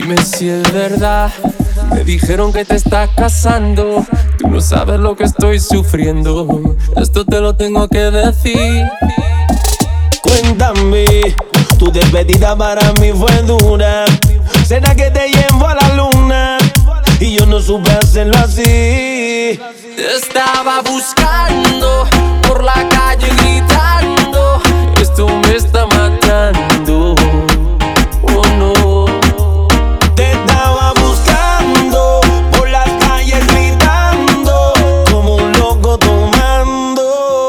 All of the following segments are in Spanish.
Dime si es verdad. Me dijeron que te estás casando. Tú no sabes lo que estoy sufriendo. Esto te lo tengo que decir. Cuéntame, tu despedida para mí fue dura. ¿Será que te llevo a la luna? Y yo no supe hacerlo así. Te estaba buscando por la calle gritando. Esto me está matando. Oh no. Te estaba buscando por las calles gritando, como un loco tomando.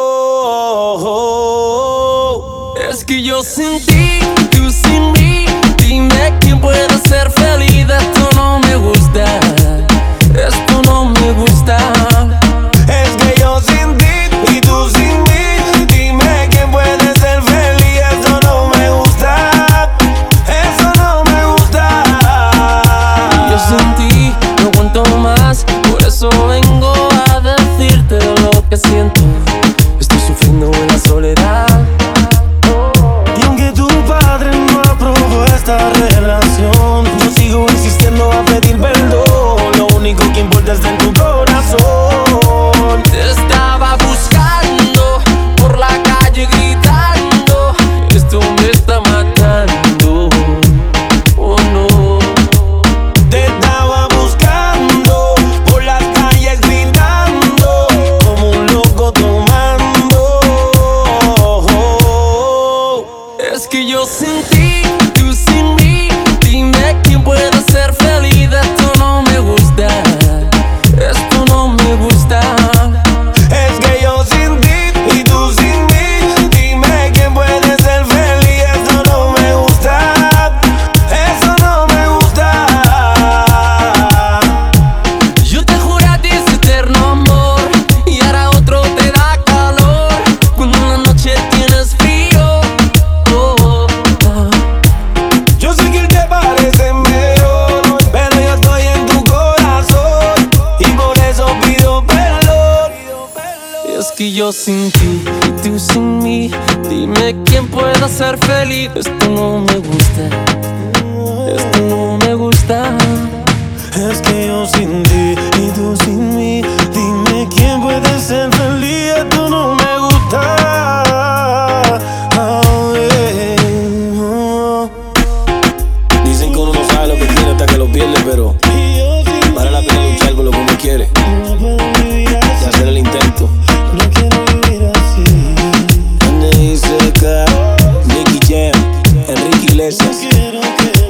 Es que yo sin ti, tú sin mí. Dime quién puede ser feliz. Esto no me gusta. Esto no me gusta. Es que yo sin ti y tú sin mí. Dime quién puede ser feliz. Eso no me gusta. Eso no me gusta. Yo sin ti no aguanto más. Por eso vengo a decirte lo que siento. Estoy sufriendo en la soledad. Y aunque tu padre no aprobó esta relación, yo sigo insistiendo a pedir perdón. Lo único que importa es en tu corazón. Te estaba buscando por la calle gritando. Esto me está matando. Oh no. Te estaba buscando por las calles gritando, como un loco tomando. Es que yo sin ti, tú sin mí. Dime quién puede ser feliz. Esto no me gusta. Esto no me gusta. Es que yo sin ti y tú sin mí. Dime quién puede ser feliz. Eso no me gusta. Eso no me gusta. Yo te juré a ti ese eterno amor y ahora otro te da calor cuando en la noche tienes frío. Oh, oh, oh. Yo sé que él te parece mejor, pero yo estoy en tu corazón y por eso pido perdón. Es que yo sin ti y tú sin mí. Dime quién pueda ser feliz. Esto no me gusta. Esto no me gusta. Es que yo sin ti y tú sin mí. Dime quién puede ser feliz. Esto no me gusta. Dicen que uno no sabe lo que tiene hasta que lo pierde, pero vale la pena luchar por lo que uno quiere y hacer el intento. No quiero vivir así. Nicky Jam, Enrique Iglesias.